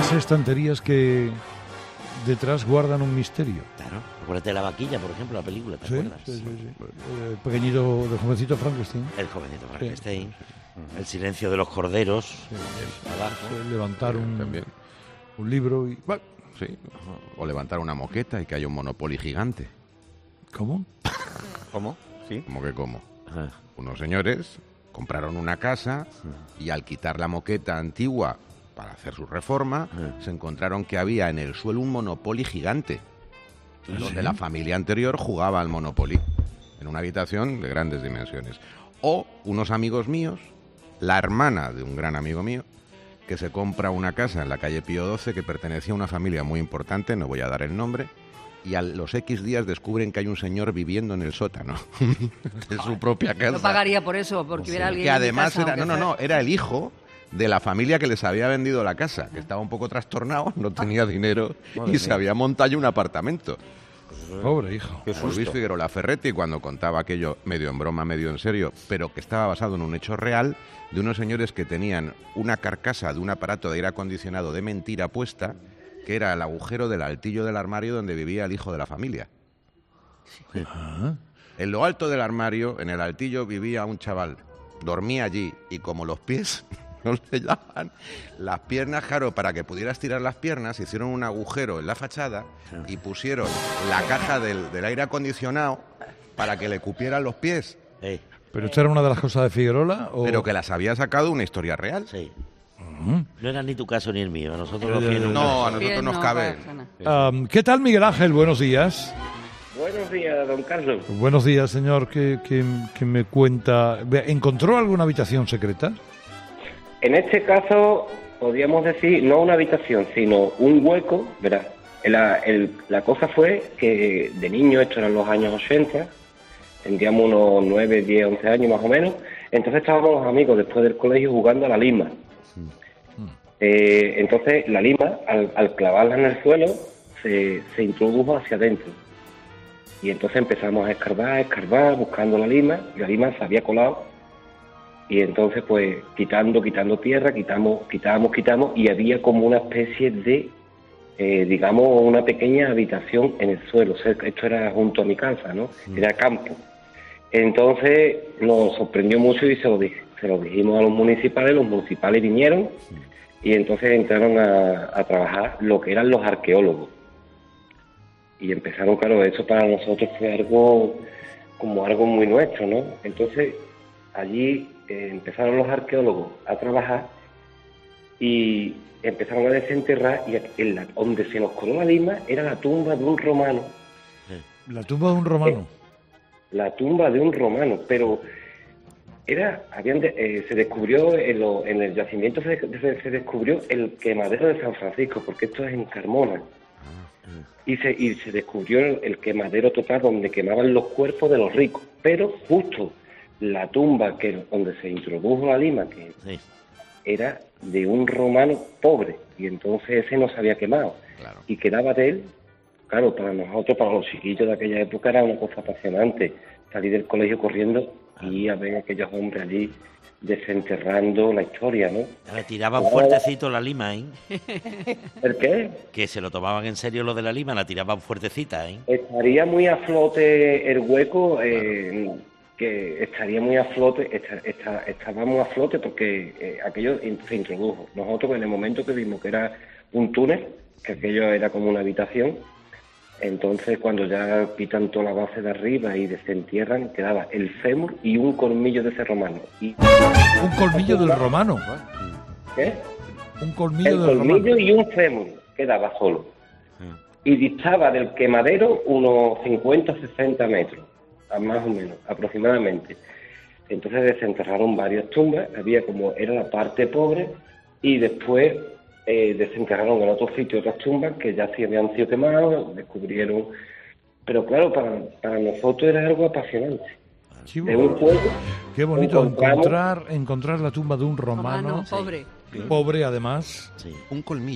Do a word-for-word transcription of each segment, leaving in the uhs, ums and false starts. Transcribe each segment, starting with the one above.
esas estanterías que detrás guardan un misterio. Claro, acuérdate de La Vaquilla, por ejemplo, la película, ¿te Sí, acuerdas? sí, sí, sí. El pequeñito, el jovencito Frankenstein. El jovencito Frankenstein, sí. El silencio de los corderos, Sí, abajo. sí, levantar un, También. un libro y... Bueno, Sí. O levantar una moqueta y que haya un Monopoly gigante. ¿cómo? ¿Cómo? ¿Sí? ¿Cómo que cómo? Ajá. Unos señores compraron una casa y al quitar la moqueta antigua para hacer su reforma, Sí. se encontraron que había en el suelo un Monopoly gigante, ¿Sí? donde la familia anterior jugaba al Monopoly, en una habitación de grandes dimensiones. O unos amigos míos, la hermana de un gran amigo mío, que se compra una casa en la calle Pío doce que pertenecía a una familia muy importante, no voy a dar el nombre, y a los X días descubren que hay un señor viviendo en el sótano de su propia casa. No pagaría por eso, porque hubiera alguien Que además en mi casa, era, no, no, no, era el hijo de la familia que les había vendido la casa, que estaba un poco trastornado, no tenía dinero y se había montado un apartamento. Pobre hijo. Luis Figueroa Ferretti, cuando contaba aquello medio en broma, medio en serio, pero que estaba basado en un hecho real, de unos señores que tenían una carcasa de un aparato de aire acondicionado de mentira puesta, que era el agujero del altillo del armario donde vivía el hijo de la familia. Ah, En lo alto del armario, en el altillo, vivía un chaval. Dormía allí y como los pies no le daban, las piernas, claro, para que pudieras tirar las piernas, hicieron un agujero en la fachada y pusieron la caja del, del aire acondicionado para que le cupieran los pies. Eh, ¿pero esto era una de las cosas de Figueroa? O... Pero que las había sacado una historia real. sí. Ujú. No era ni tu caso ni el mío, a nosotros Eh, los fieles. No, a nosotros Bien, nos no, cabe. pasa nada. Ah, ¿qué tal, Miguel Ángel? Buenos días. Buenos días, don Carlos. Buenos días, señor. ¿Qué, qué, qué me cuenta? ¿Encontró alguna habitación secreta? En este caso, podríamos decir, no una habitación, sino un hueco, ¿verdad? La, el- la cosa fue que de niño, esto eran los años ochenta, tendríamos unos nueve, diez, once años más o menos, entonces estábamos los amigos después del colegio jugando a la lima. Eh, entonces la lima, al, al clavarla en el suelo, se, se introdujo hacia adentro. Y entonces empezamos a escarbar, a escarbar, buscando la lima, y la lima se había colado. Y entonces, pues, quitando, quitando tierra, quitamos, quitamos, quitamos, y había como una especie de, eh, digamos, una pequeña habitación en el suelo. O sea, esto era junto a mi casa, ¿no? Era campo. Entonces, nos sorprendió mucho y se lo, dij- se lo dijimos a los municipales. Los municipales vinieron y entonces entraron a, a trabajar lo que eran los arqueólogos. Y empezaron, claro, eso para nosotros fue algo, como algo muy nuestro, ¿no? Entonces, allí eh, empezaron los arqueólogos a trabajar y empezaron a desenterrar, y en la, donde se nos coló la lima era la tumba de un romano, La tumba de un romano. la tumba de un romano, pero era, habían de- eh, se descubrió en, lo- en el yacimiento se, se- se descubrió el quemadero de San Francisco, porque esto es en Carmona, y se, y se descubrió el, el quemadero total donde quemaban los cuerpos de los ricos, pero justo la tumba que donde se introdujo la lima, que Sí. era de un romano pobre, y entonces ese no se había quemado, Claro. y quedaba de él. Claro, para nosotros, para los chiquillos de aquella época, era una cosa apasionante salir del colegio corriendo y a ver a aquellos hombres allí desenterrando la historia, ¿no? Le tiraban fuertecito la lima, ¿eh? ¿El qué? Que se lo tomaban en serio lo de la lima, la tiraban fuertecita, ¿eh? Estaría muy a flote el hueco, eh, que estaría muy a flote, esta- esta- estábamos a flote porque eh, aquello in- se introdujo. Nosotros en el momento que vimos que era un túnel, que aquello era como una habitación, entonces cuando ya quitan toda la base de arriba y desentierran, quedaba el fémur y un colmillo de ese romano. Y, Un colmillo del romano. ¿qué? Un colmillo El del colmillo romano. y un fémur quedaba solo. Y distaba del quemadero unos cincuenta, sesenta metros, a más o menos, aproximadamente. Entonces desenterraron varias tumbas, había como, era la parte pobre, y después eh, desenterraron en otro sitio otras tumbas que ya sí habían sido quemadas, descubrieron. Pero claro, para, para nosotros era algo apasionante. Sí, De un juego. qué bonito encontramos- encontrar, encontrar la tumba de un romano, Romano, pobre. pobre además. Sí. Un colmillo.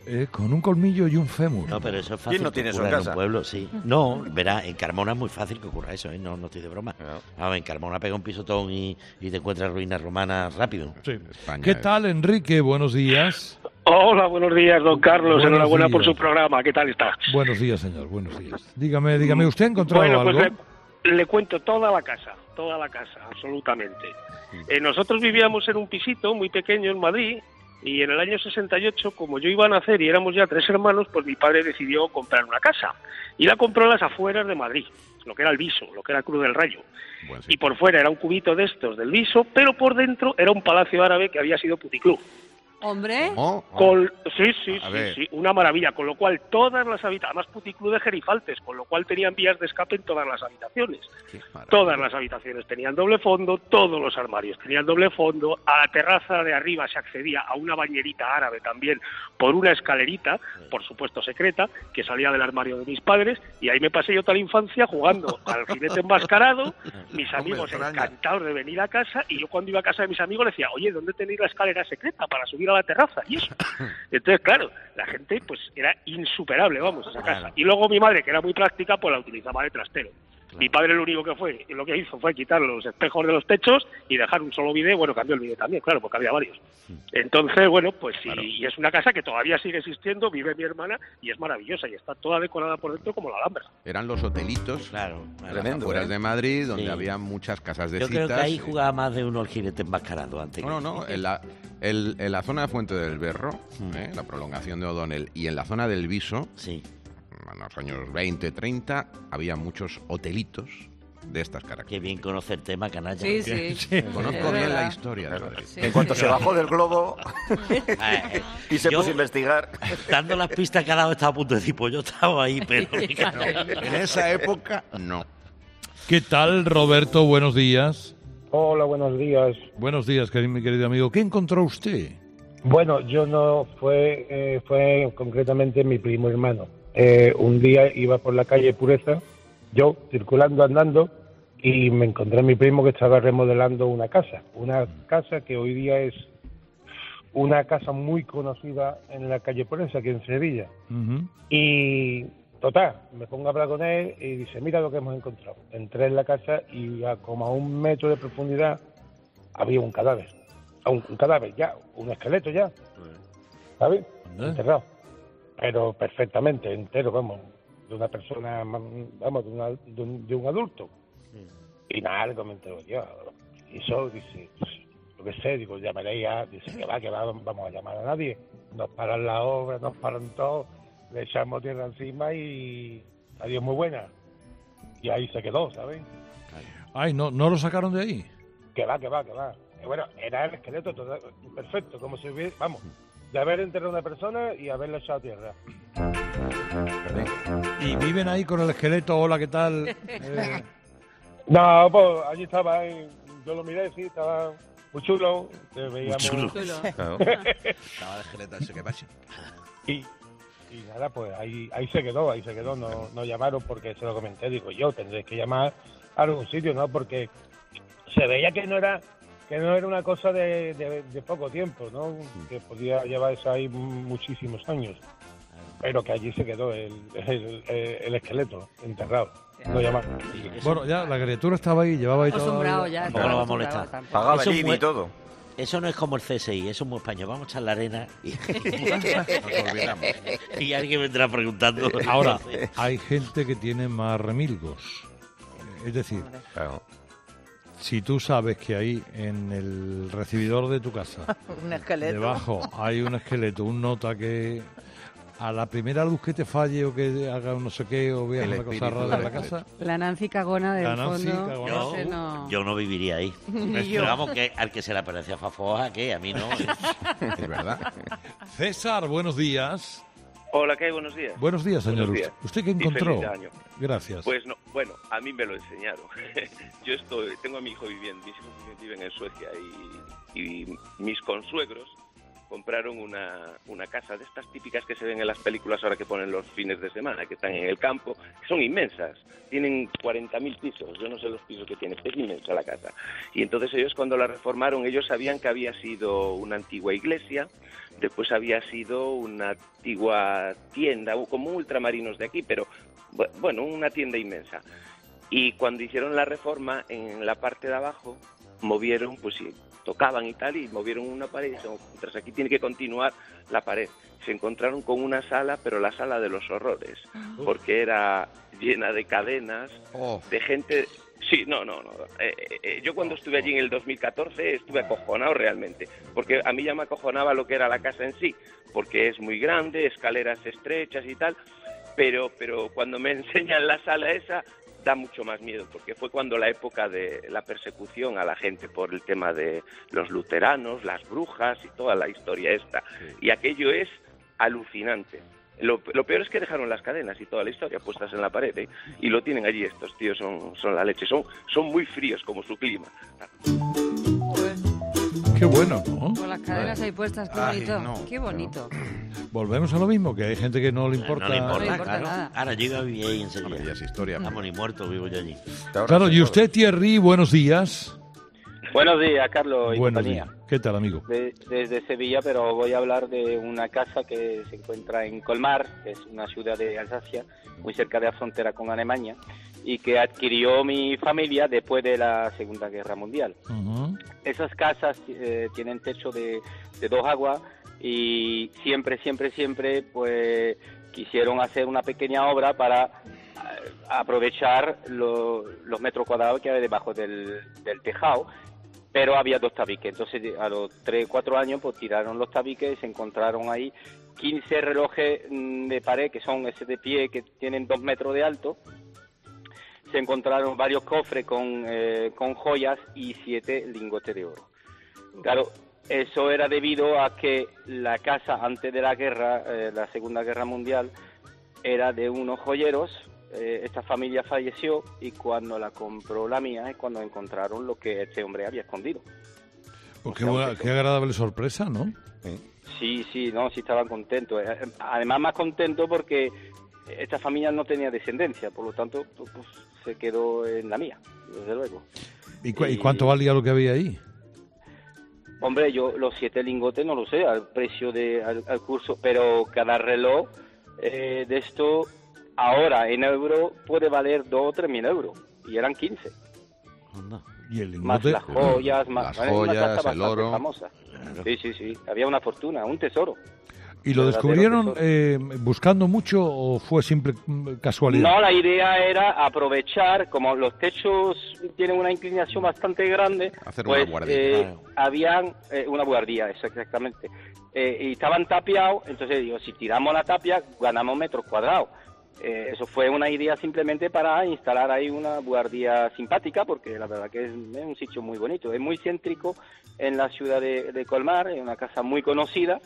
Eh, con un colmillo y un fémur. No, pero eso es fácil ¿Quién no que tiene eso ocurra en en casa? un pueblo, sí. No, verá, en Carmona es muy fácil que ocurra eso, ¿eh? No, no estoy de broma. No. Vamos, en Carmona pega un pisotón y, y te encuentras ruinas romanas rápido. Sí. España ¿Qué es- tal, Enrique? Buenos días. Hola, buenos días, don Carlos. Buenos Enhorabuena por días. su programa. ¿Qué tal está? Buenos días, señor. Buenos días. Dígame, dígame, ¿usted ha encontrado Bueno, algo? pues le, le cuento toda la casa, toda la casa, absolutamente. Eh, nosotros vivíamos en un pisito muy pequeño en Madrid y en el año sesenta y ocho, como yo iba a nacer y éramos ya tres hermanos, pues mi padre decidió comprar una casa. Y la compró en las afueras de Madrid, lo que era el Viso, lo que era Cruz del Rayo. Buen Y sitio. por fuera era un cubito de estos del Viso, pero por dentro era un palacio árabe que había sido puticlub. Hombre, ¿Cómo? Con, sí, sí, A sí, ver. sí, una maravilla, con lo cual todas las habitaciones, además puticlub de gerifaltes, con lo cual tenían vías de escape en todas las habitaciones. Qué maravilla. Todas las habitaciones tenían doble fondo, todos los armarios tenían doble fondo, a la terraza de arriba se accedía a una bañerita árabe también por una escalerita, por supuesto secreta, que salía del armario de mis padres, y ahí me pasé yo toda la infancia jugando al jinete enmascarado, mis amigos extraña. encantados de venir a casa, y yo cuando iba a casa de mis amigos le decía, oye, ¿dónde tenéis la escalera secreta para subir a la terraza? Y eso. Entonces, claro, la gente pues era insuperable, vamos, esa casa. Claro. Y luego mi madre, que era muy práctica, pues la utilizaba de trastero. Mi padre lo único que fue, lo que hizo fue quitar los espejos de los techos y dejar un solo bidé, bueno, cambió el bidé también, claro, porque había varios. Entonces, bueno, pues sí, y es una casa que todavía sigue existiendo, vive mi hermana y es maravillosa y está toda decorada por dentro como la Alhambra. Eran los hotelitos Claro, claro. Tremendo. afueras ¿eh? de Madrid, donde Sí. había muchas casas de Yo citas. creo que ahí jugaba más de uno el jinete enmascarado antes. No, no, no. En la, el- en la zona de Fuente del Berro, ¿eh? La prolongación de O'Donnell, y en la zona del Viso, Sí. en los años veinte, treinta, había muchos hotelitos de estas Qué características. bien conocer tema, canalla. sí, sí. Sí. Conozco Es bien la verdad. historia de Madrid. Sí, En cuanto sí. se bajó del globo Ah, eh, y se yo, puso a investigar. dando las pistas que ha dado, estaba a punto de decir, pues yo estaba ahí, pero... En esa época, no. ¿Qué tal, Roberto? Buenos días. Hola, buenos días. Buenos días, querido, mi querido amigo. ¿Qué encontró usted? Bueno, yo no, fue, eh, fue concretamente mi primo hermano. Eh, un día iba por la calle Pureza, yo circulando, andando, y me encontré a mi primo que estaba remodelando una casa. Una casa que hoy día es una casa muy conocida en la calle Pureza, aquí en Sevilla. Ujú. Y total, me pongo a hablar con él y dice, mira lo que hemos encontrado. Entré en la casa y a como a un metro de profundidad había un cadáver. Un, un cadáver ya, un esqueleto ya, ¿sabes? ¿Eh? Enterrado. Pero perfectamente, entero, vamos, de una persona, vamos, de, una- de un, de un adulto. Y nada, le comenté yo. Y eso, dice, pues, lo que sé, digo, llamaré a, dice que va, que va, vamos a llamar a nadie. Nos paran la obra, nos paran todo, le echamos tierra encima y adiós, muy buena. Y ahí se quedó, ¿sabes? Ay, ¿no, ¿no lo sacaron de ahí? Que va, que va, que va. Y bueno, era el esqueleto todo, perfecto, como si hubiera, vamos, de haber enterrado a una persona y haberle echado tierra. ¿Y viven ahí con el esqueleto? Hola, ¿qué tal? Eh, No, pues allí estaba, ahí, yo lo miré, sí, estaba muy chulo, que veíamos... chulo. Chulo. Claro. Estaba el esqueleto ese que pasa. Y, y nada, pues ahí ahí se quedó, ahí se quedó, no, no llamaron porque se lo comenté, digo yo, tendréis que llamar a algún sitio, ¿no? Porque se veía que no era que no era una cosa de, de, de poco tiempo, ¿no? Que podía llevarse ahí muchísimos años, pero que allí se quedó el, el, el esqueleto enterrado, no llamaron. bueno, ya la criatura estaba ahí, llevaba ahí toda la Acostumbrado vida. ya. Tampoco lo va a acostumbrado molestar. tampoco. Pagaba Eso el I B I fue- y todo. Eso no es como el C S I, eso es muy español. Vamos a echar la arena y, Nos olvidamos. y alguien vendrá preguntando. Ahora, hay gente que tiene más remilgos. Es decir, Claro. si tú sabes que ahí en el recibidor de tu casa, Un esqueleto. debajo hay un esqueleto, un nota que a la primera luz que te falle o que haga un no sé qué o veas El una cosa espíritu rara en del la casa, La Nancy Cagona del La Nancy fondo. Cagona. Yo, ese no. yo no viviría ahí. Pero vamos, que al que se le aparece a Fafoja, que a mí no. Es verdad. César, buenos días. Hola, ¿qué hay? Buenos días. Buenos días, señor. Buenos días. ¿Usted qué Y encontró? feliz año. Gracias. Pues no, bueno, a mí me lo enseñaron. Yo estoy, tengo a mi hijo viviendo, mis hijos viven en Suecia y, y mis consuegros compraron una, una casa de estas típicas que se ven en las películas ahora que ponen los fines de semana, que están en el campo, que son inmensas, tienen cuarenta mil pisos, yo no sé los pisos que tiene, es inmensa la casa. Y entonces ellos cuando la reformaron, ellos sabían que había sido una antigua iglesia, después había sido una antigua tienda, como ultramarinos de aquí, pero bueno, una tienda inmensa. Y cuando hicieron la reforma, en la parte de abajo, movieron, pues sí, tocaban y tal, y movieron una pared y dijeron, tras aquí tiene que continuar la pared. Se encontraron con una sala, pero la sala de los horrores, porque era llena de cadenas, oh. de gente... Sí, no, no, no. Eh, eh, yo cuando estuve allí en el dos mil catorce estuve acojonado realmente, porque a mí ya me acojonaba lo que era la casa en sí, porque es muy grande, escaleras estrechas y tal, pero, pero cuando me enseñan la sala esa... da mucho más miedo, porque fue cuando la época de la persecución a la gente por el tema de los luteranos, las brujas y toda la historia esta. Sí. Y aquello es alucinante. Lo, lo peor es que dejaron las cadenas y toda la historia puestas en la pared, ¿eh? Y lo tienen allí estos tíos, son, son la leche, son, son muy fríos como su clima. Qué bueno, ¿no? Con las cadenas ahí puestas, qué Ay, bonito. no, qué bonito. No. Volvemos a lo mismo, que hay gente que no le importa. No le importa, No le importa claro. nada. Ahora yo iba a vivir ahí en Sevilla. Hombre, ya es historia. Estamos ni muertos, vivo yo allí. Claro, y usted, Thierry, buenos días. Buenos días, Carlos y Buenos compañía. días. ¿Qué tal, amigo? De, desde Sevilla, pero voy a hablar de una casa que se encuentra en Colmar, que es una ciudad de Alsacia, muy cerca de la frontera con Alemania, y que adquirió mi familia después de la Segunda Guerra Mundial. Uh-huh. Esas casas eh, tienen techo de, de dos aguas y siempre, siempre, siempre, pues quisieron hacer una pequeña obra para eh, aprovechar lo, los metros cuadrados que hay debajo del, del tejado. Pero había dos tabiques, entonces a los tres, cuatro años pues tiraron los tabiques y se encontraron ahí quince relojes de pared, que son ese de pie, que tienen dos metros de alto. Se encontraron varios cofres con, eh, con joyas y siete lingotes de oro. Claro, eso era debido a que la casa antes de la guerra, eh, la Segunda Guerra Mundial, era de unos joyeros. Eh, esta familia falleció y cuando la compró la mía es cuando encontraron lo que este hombre había escondido. Pues qué, buena, qué agradable sorpresa, ¿no? Sí, sí, no, sí estaban contentos. Además más contentos porque esta familia no tenía descendencia, por lo tanto pues, se quedó en la mía, desde luego. ¿Y, cu- y cuánto valía lo que había ahí? Hombre, yo los siete lingotes no lo sé, al precio de al, al curso, pero cada reloj eh, de esto ahora en euro puede valer dos o tres mil euros y eran quince. Anda. ¿Y el más lingote? las joyas, más las ¿vale? joyas, el oro. Famosa. Sí, sí, sí, había una fortuna, un tesoro. ¿Y lo descubrieron eh, buscando mucho o fue simple casualidad? No, la idea era aprovechar, como los techos tienen una inclinación bastante grande, hacer pues una guardia. Eh, habían eh, una guardia, eso exactamente. Eh, y estaban tapiados, entonces digo, si tiramos la tapia, ganamos metros cuadrados. Eh, eso fue una idea simplemente para instalar ahí una guardia simpática, porque la verdad que es, es un sitio muy bonito, es muy céntrico en la ciudad de, de Colmar, es una casa muy conocida.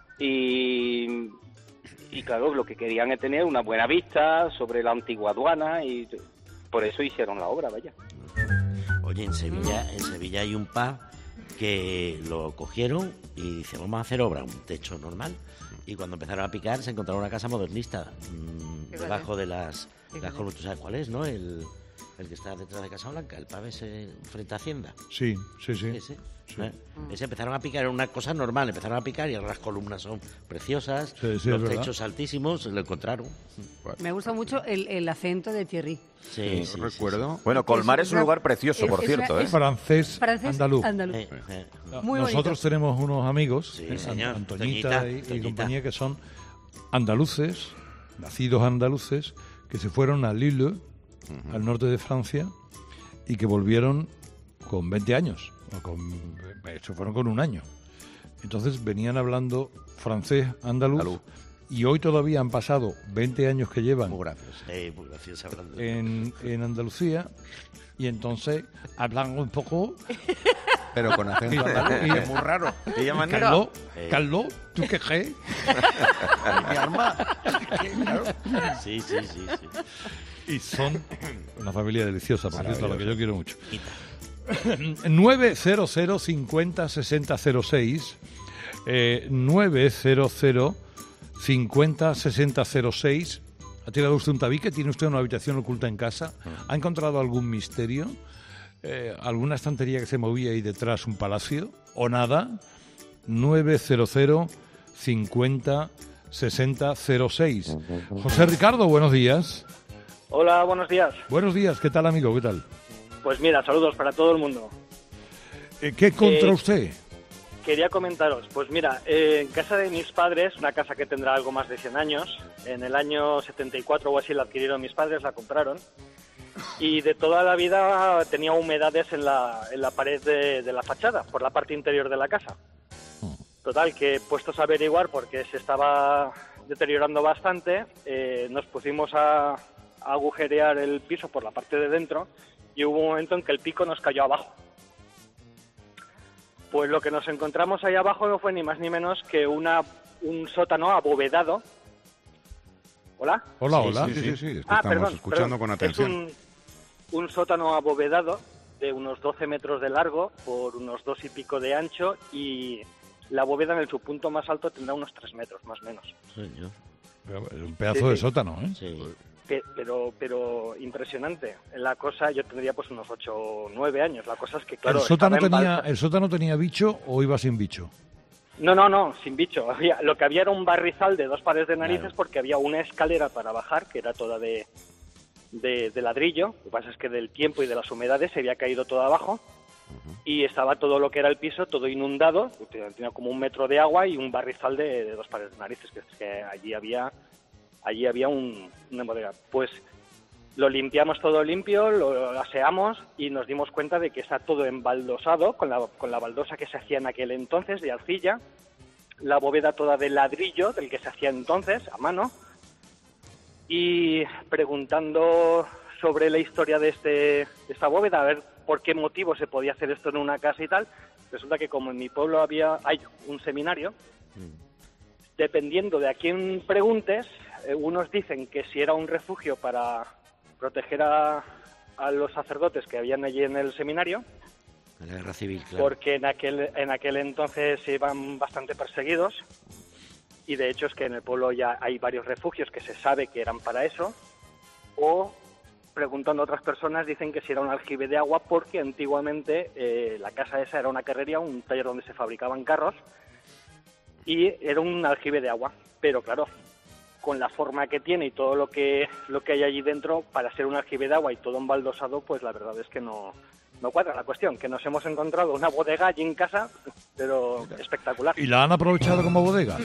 Y, y claro, lo que querían es tener una buena vista sobre la antigua aduana y por eso hicieron la obra, vaya. Oye, en Sevilla, en Sevilla hay un pub que lo cogieron y dice, vamos a hacer obra, un techo normal. Y cuando empezaron a picar se encontraron una casa modernista mmm, debajo de las, las columnas. ¿Tú sabes cuál es, no? El, el que está detrás de Casa Blanca, el pub ese frente a Hacienda. Sí, sí, sí. Ese. Sí. ¿Eh? Ese empezaron a picar, era una cosa normal, empezaron a picar y ahora las columnas son preciosas, sí, sí, los techos altísimos, lo encontraron. Me gusta mucho el, el acento de Thierry. Sí, sí, recuerdo. Sí, sí. Bueno, Colmar es, es un lugar precioso, es, por es cierto. una, ¿eh? es Francés, francés andaluz. andaluz. Eh, eh. Muy Nosotros bonito. tenemos unos amigos, sí, eh, señor. Antoñita Toñita, y, y Toñita. compañía, que son andaluces, nacidos andaluces, que se fueron a Lille, uh-huh. al norte de Francia, y que volvieron con veinte años. O con, se fueron con un año. Entonces venían hablando francés, andaluz, andaluz, y hoy todavía han pasado veinte años que llevan muy gracioso, eh, muy gracioso hablando. En, en Andalucía, y entonces hablan un poco, pero con acento andaluz, y es muy raro. Carlos, eh. Carlos, ¿tú qué crees? Mi arma. Sí, sí, sí, sí. Y son una familia deliciosa, por cierto, a la que yo quiero mucho. nueve cero cero cincuenta sesenta cero seis. Eh, nueve cero cero cincuenta sesenta cero seis. ¿Ha tirado usted un tabique? ¿Tiene usted una habitación oculta en casa? ¿Ha encontrado algún misterio? Eh, ¿Alguna estantería que se movía ahí detrás, un palacio? ¿O nada? nueve cero cero cincuenta sesenta cero seis. José Ricardo, buenos días. Hola, buenos días. Buenos días, ¿qué tal, amigo? ¿Qué tal? Pues mira, saludos para todo el mundo. Eh, ¿Qué contra Eh, usted? Quería comentaros, pues mira, eh, en casa de mis padres, una casa que tendrá algo más de cien años, en el año setenta y cuatro o así la adquirieron mis padres, la compraron, y de toda la vida tenía humedades en la, en la pared de, de la fachada, por la parte interior de la casa. Total, que puestos a averiguar porque se estaba deteriorando bastante, eh, nos pusimos a, a agujerear el piso por la parte de dentro y hubo un momento en que el pico nos cayó abajo. Pues lo que nos encontramos ahí abajo no fue ni más ni menos que una un sótano abovedado. ¿Hola? Hola, hola. Sí, sí, sí, sí, es que Ah, estamos perdón, escuchando perdón. con atención. Es un, un sótano abovedado de unos doce metros de largo por unos dos y pico de ancho y la bóveda en su punto más alto tendrá unos tres metros, más o menos. Señor. Un pedazo Sí, de sí. sótano, ¿eh? Sí. Pe- Pero, pero impresionante. La cosa, yo tendría pues unos ocho o nueve años. La cosa es que, claro, ¿El sótano, estaba en tenía, balsa- ¿El sótano tenía bicho o iba sin bicho? No, no, no, sin bicho. Había, lo que había era un barrizal de dos pares de narices Claro. porque había una escalera para bajar que era toda de, de, de ladrillo. Lo que pasa es que del tiempo y de las humedades se había caído todo abajo y estaba todo lo que era el piso, todo inundado. Tenía tenía como un metro de agua y un barrizal de, de dos pares de narices, que, que allí había allí había un, una bodega. Pues lo limpiamos todo limpio, lo aseamos y nos dimos cuenta de que está todo embaldosado con la, con la baldosa que se hacía en aquel entonces de arcilla, la bóveda toda de ladrillo del que se hacía entonces a mano, y preguntando sobre la historia de, este, de esta bóveda, a ver por qué motivo se podía hacer esto en una casa y tal, resulta que como en mi pueblo había hay un seminario, dependiendo de a quién preguntes, eh, unos dicen que si era un refugio para proteger a, a los sacerdotes que habían allí en el seminario, En la guerra civil, claro. porque en aquel en aquel entonces se iban bastante perseguidos y de hecho es que en el pueblo ya hay varios refugios que se sabe que eran para eso, o preguntando a otras personas dicen que si era un aljibe de agua porque antiguamente eh, la casa esa era una carrería, un taller donde se fabricaban carros y era un aljibe de agua, pero claro, con la forma que tiene y todo lo que lo que hay allí dentro, para ser un aljibe de agua y todo embaldosado, pues la verdad es que no, no cuadra la cuestión, que nos hemos encontrado una bodega allí en casa, pero espectacular. ¿Y la han aprovechado como bodega?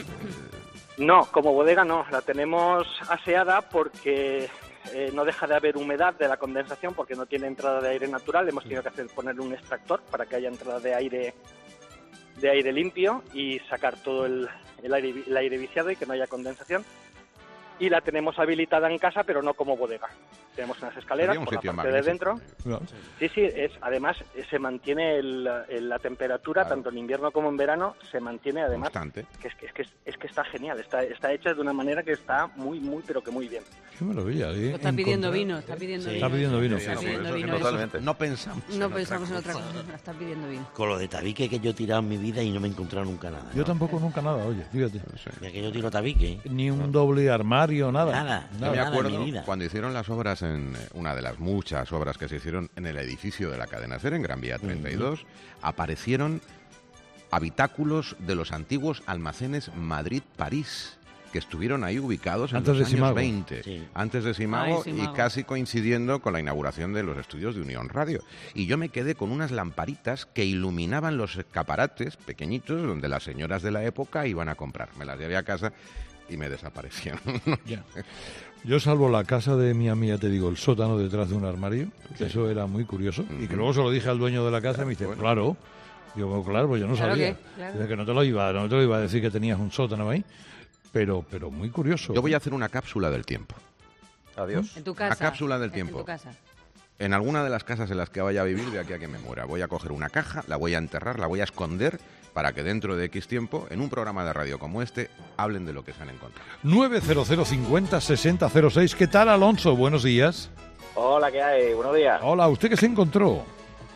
No, como bodega no, la tenemos aseada porque eh, no deja de haber humedad de la condensación porque no tiene entrada de aire natural, hemos tenido que hacer ponerle un extractor para que haya entrada de aire de aire limpio y sacar todo el, el, aire, el aire viciado y que no haya condensación. Y la tenemos habilitada en casa, pero no como bodega. Tenemos unas escaleras Había un por la sitio parte de magnífico. dentro. Sí, sí, es, además eh, se mantiene el, el- la temperatura, Claro. tanto en invierno como en verano, se mantiene además. Constante. Que es, que, es, que, es que está genial, está, está hecha de una manera que está muy, muy, pero que muy bien. Qué maravilla. ¿eh? Está pidiendo Encontrar- vino, está pidiendo Sí. vino. Está pidiendo vino. Está Sí, pidiendo Eso vino. totalmente. No pensamos. No pensamos en otra cosa, está pidiendo vino. Con lo de tabique que yo he tirado en mi vida y no me he encontrado nunca nada. Yo ¿no? tampoco nunca nada, oye, fíjate. Ya que yo tiro tabique. Ni un doble armario, nada. Nada. Yo me Nada en acuerdo mi vida. cuando hicieron las obras en eh, una de las muchas obras que se hicieron en el edificio de la cadena SER en Gran Vía treinta y dos, aparecieron habitáculos de los antiguos almacenes Madrid-París que estuvieron ahí ubicados en Antes los de años Simago. veinte, Sí. antes de Simago, Ay, Simago. y casi coincidiendo con la inauguración de los estudios de Unión Radio. Y yo me quedé con unas lamparitas que iluminaban los escaparates pequeñitos donde las señoras de la época iban a comprar. Me las llevé a casa y me desaparecieron. Ya. Yo salvo la casa de mi amiga, te digo, el sótano detrás de un armario, que eso era muy curioso, y que luego se lo dije al dueño de la casa y me dice, Bueno. claro, yo, bueno, claro, pues yo no Claro sabía. que, claro. Dice que no te lo iba, no te lo iba a decir que tenías un sótano ahí, pero, pero muy curioso. Yo voy a hacer una cápsula del tiempo. Adiós. En tu casa. Una cápsula del En tiempo. tu casa. En alguna de las casas en las que vaya a vivir de aquí a que me muera, voy a coger una caja, la voy a enterrar, la voy a esconder para que dentro de X tiempo, en un programa de radio como este, hablen de lo que se han encontrado. nueve cero cero cincuenta sesenta cero seis. ¿Qué tal, Alonso? Buenos días. Hola, ¿qué hay? Buenos días. Hola, ¿usted qué se encontró?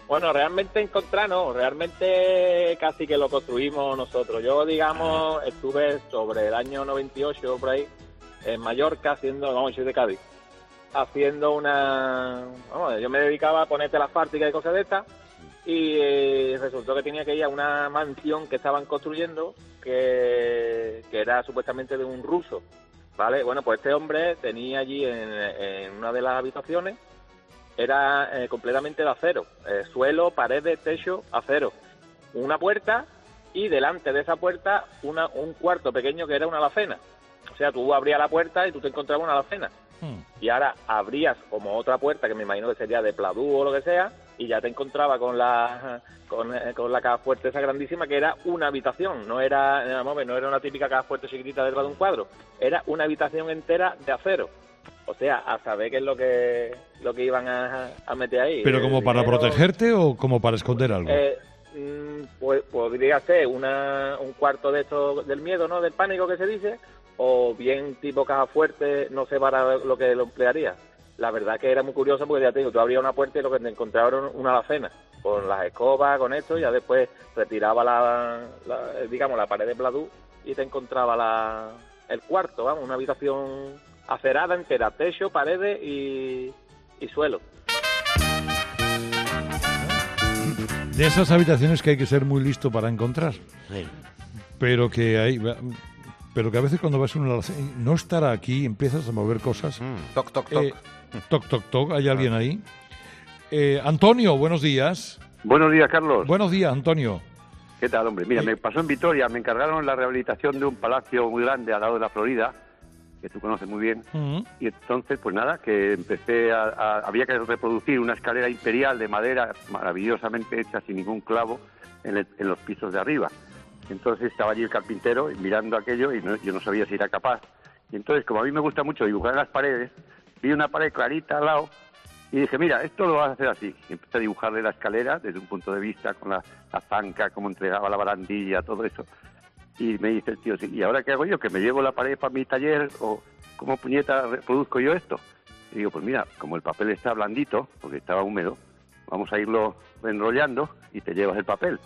Bueno, realmente encontrar no, realmente casi que lo construimos nosotros. Yo, digamos, estuve sobre el año noventa y ocho, por ahí, en Mallorca, haciendo, vamos, soy de Cádiz, haciendo una... Vamos, yo me dedicaba a poner telafártica y cosas de estas, y eh, resultó que tenía que ir a una mansión que estaban construyendo, que, que era supuestamente de un ruso, ¿vale? Bueno, pues este hombre tenía allí en, en una de las habitaciones, era eh, completamente de acero, eh, suelo, paredes, techo, acero, una puerta y delante de esa puerta una, un cuarto pequeño que era una alacena. O sea, tú abrías la puerta y tú te encontrabas una alacena. Hmm. Y ahora abrías como otra puerta que me imagino que sería de pladú o lo que sea, y ya te encontrabas con la con, eh, con la caja fuerte esa grandísima que era una habitación, no era, vamos, no era una típica caja fuerte chiquitita detrás de un cuadro, era una habitación entera de acero. O sea, a saber qué es lo que lo que iban a, a meter ahí. ¿Pero como para dinero, protegerte o como para esconder algo? Eh, pues, podría ser una, un cuarto de esto del miedo, ¿no? Del pánico que se dice, o bien tipo caja fuerte, no sé para lo que lo emplearía. La verdad que era muy curioso porque ya te digo, tú abrías una puerta y lo que te encontraba era una alacena, con las escobas, con esto, y ya después retiraba la, la digamos, la pared de pladú y te encontraba la, el cuarto, vamos, una habitación acerada entera, techo, paredes y, y suelo. De esas habitaciones que hay que ser muy listo para encontrar. Sí. Pero que hay... Pero que a veces cuando vas a una alacena, no estará aquí, empiezas a mover cosas. Mm, toc, toc, toc. Eh, toc, toc, toc, ¿hay alguien ahí? Eh, Antonio, buenos días. Buenos días, Carlos. Buenos días, Antonio. ¿Qué tal, hombre? Mira, Eh. me pasó en Vitoria, me encargaron la rehabilitación de un palacio muy grande al lado de la Florida, que tú conoces muy bien, Uh-huh. y entonces, pues nada, que empecé a, a- había que reproducir una escalera imperial de madera maravillosamente hecha sin ningún clavo en, el- en los pisos de arriba. Entonces estaba allí el carpintero mirando aquello y no- yo no sabía si era capaz. Y entonces, como a mí me gusta mucho dibujar en las paredes, vi una pared clarita al lado y dije, mira, esto lo vas a hacer así. Y empecé a dibujarle la escalera desde un punto de vista con la, la zanca, cómo entregaba la barandilla, todo eso. Y me dice el tío, sí, ¿y ahora qué hago yo? ¿Que me llevo la pared para mi taller o cómo puñeta reproduzco yo esto? Y digo, pues mira, como el papel está blandito, porque estaba húmedo, vamos a irlo enrollando y te llevas el papel.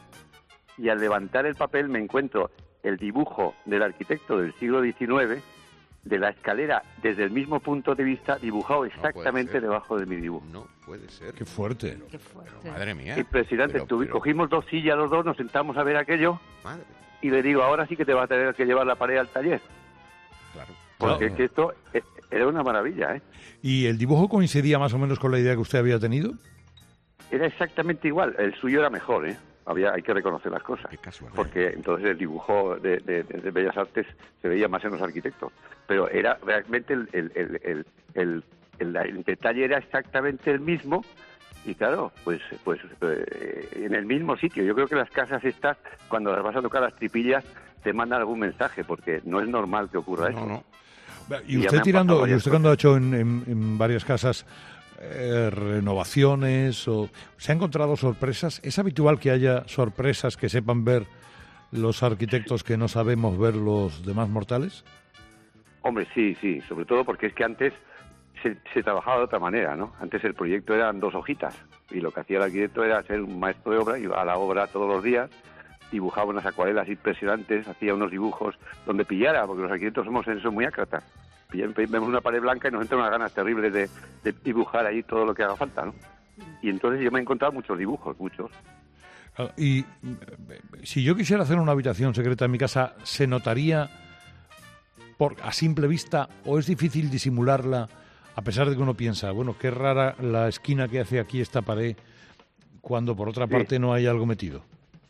Y al levantar el papel me encuentro el dibujo del arquitecto del siglo diecinueve de la escalera desde el mismo punto de vista dibujado exactamente ser. debajo de mi dibujo. No puede ser. Qué fuerte. Qué fuerte. Pero, madre mía. Impresionante. Pero- Tuvi- pero- Cogimos dos sillas los dos, nos sentamos a ver aquello Madre, y le digo, ahora sí que te vas a tener que llevar la pared al taller. claro. Porque Claro. es que esto eh, era una maravilla, ¿eh? ¿Y el dibujo coincidía más o menos con la idea que usted había tenido? Era exactamente igual. El suyo era mejor, ¿eh? Había, hay que reconocer las cosas. Qué casualidad. Porque entonces el dibujo de, de- de Bellas Artes se veía más en los arquitectos. Pero era realmente el, el, el, el, el- el- el detalle era exactamente el mismo. Y claro, pues pues eh, en el mismo sitio. Yo creo que las casas estas, cuando las vas a tocar las tripillas, te mandan algún mensaje, porque no es normal que ocurra eso. No, no. Y Y ya me usted han tirando, pasado y varias usted cuando ha hecho en, en- en varias casas eh, renovaciones, o ¿se ha encontrado sorpresas? ¿Es habitual que haya sorpresas que sepan ver los arquitectos que no sabemos ver los demás mortales? Hombre, sí, sí, sobre todo porque es que antes se, se trabajaba de otra manera, ¿no? Antes el proyecto eran dos hojitas y lo que hacía el arquitecto era ser un maestro de obra, iba a la obra todos los días, dibujaba unas acuarelas impresionantes, hacía unos dibujos donde pillara, porque los arquitectos somos en eso muy ácratas. Pillan- Vemos una pared blanca y nos entran unas ganas terribles de, de dibujar ahí todo lo que haga falta, ¿no? Y entonces yo me he encontrado muchos dibujos, muchos. Ah, Y eh, si yo quisiera hacer una habitación secreta en mi casa, ¿se notaría por a simple vista o es difícil disimularla a pesar de que uno piensa, bueno, qué rara la esquina que hace aquí esta pared cuando por otra Sí. parte no hay algo metido?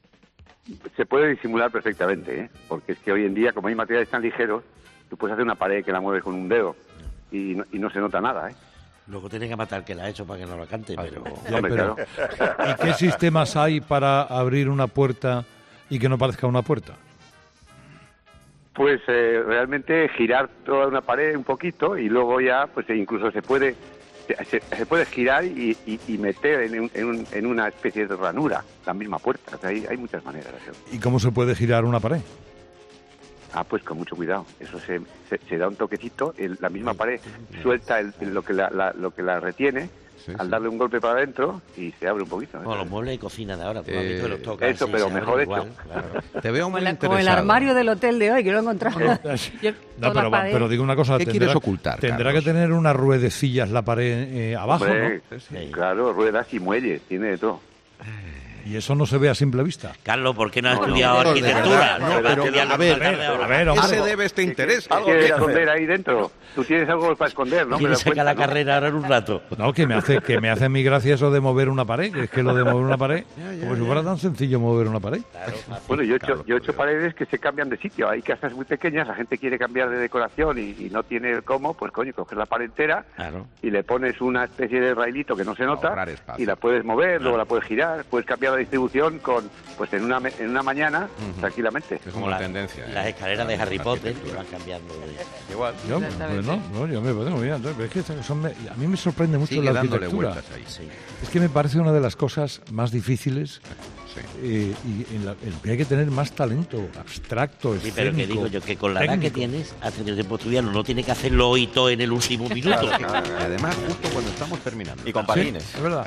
Se puede disimular perfectamente, ¿eh? Porque es que hoy en día, como hay materiales tan ligeros, tú puedes hacer una pared que la mueves con un dedo y no, y no se nota nada, ¿eh? Luego tiene que matar que la ha hecho para que no la cante, pero... Ya, Hombre, pero- claro. ¿Y qué sistemas hay para abrir una puerta y que no parezca una puerta? Pues eh, realmente girar toda una pared un poquito y luego ya, pues eh, incluso se puede se, se puede girar y, y- y meter en, un- en, un- en una especie de ranura la misma puerta. O sea, hay, hay muchas maneras de hacerlo. ¿Y cómo se puede girar una pared? Ah, pues con mucho cuidado. Eso se, se, se da un toquecito, el- la misma pared suelta el- el- lo que la, la- lo que la retiene, Sí, al sí. darle un golpe para adentro y se abre un poquito. ¿eh? Con los muebles de cocina de ahora, tú has Eh, visto que los tocas. eso, sí, pero se abren mejor igual, hecho. claro. Te veo Como, muy la- como el interesado. armario del hotel de hoy, que lo he encontrado. Yo- No, toda la pero, pared. pero digo una cosa. ¿Qué tendrá- quieres ocultar, Tendrá Carlos? que tener unas ruedecillas la pared eh, abajo, Hombre, ¿no? Sí. claro, ruedas y muelles, tiene de todo. Y eso no se ve a simple vista. Carlos, ¿por qué no has No, estudiado no, de arquitectura? verdad, No, no, vas pero, estudiar a ver, más tarde ahora. a ver, ¿A qué hombre. se debe este interés? ¿Qué quieres esconder ahí dentro? Tú tienes algo para esconder, ¿no? Me ¿Quieres das sacar la cuenta, ¿no? carrera ahora en un rato? No, que me hace que me hace mi gracia eso de mover una pared, que es que lo de mover una pared, como si fuera tan sencillo mover una pared. Bueno, yo he hecho, Carlos, yo he hecho por Dios. paredes que se cambian de sitio. Hay casas muy pequeñas, la gente quiere cambiar de decoración y, y no tiene cómo, pues coño, coges la pared entera Claro. y le pones una especie de railito que no se nota Ahorrar espacio. y la puedes mover, luego la puedes girar, puedes cambiar la distribución con, pues en una me- en una mañana tranquilamente. Es Como una la- tendencia. las ¿eh? escaleras de La Harry Potter que arquitectura. van cambiando. de- Igual. Yo, pues no, no, yo me parece muy bien. Entonces, es que estas son- a mí me sorprende mucho Sigue la dándole arquitectura. vueltas ahí. Sí. Es que me parece una de las cosas más difíciles Sí. eh, y en la en que hay que tener más talento abstracto, Sí, pero que escénico, digo yo que con la edad que técnico. tienes, has tenido tiempo estudiando, no tiene que hacerlo hoy todo en el último minuto. Y además, justo cuando estamos terminando. Y con Sí, patines. es verdad.